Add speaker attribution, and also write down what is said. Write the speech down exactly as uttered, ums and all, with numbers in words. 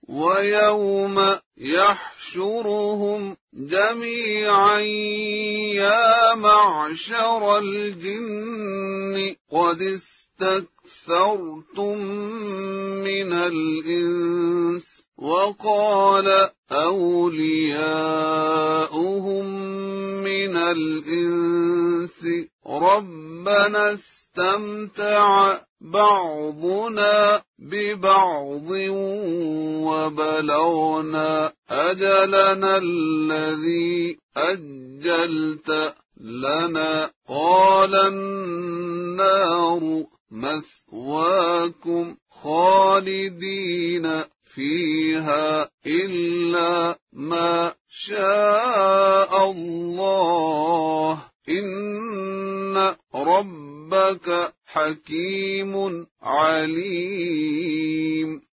Speaker 1: ويوم يحشرهم جميعا يا معشر الجن قد استكثرتم من الإنس وقال أولياؤهم من الإنس ربنا استمتع بعضنا ببعض وبلغنا أجلنا الذي أجلت لنا قال النار مثواكم خالدين فيها إلا ما شاء الله إن ربك حكيم عليم.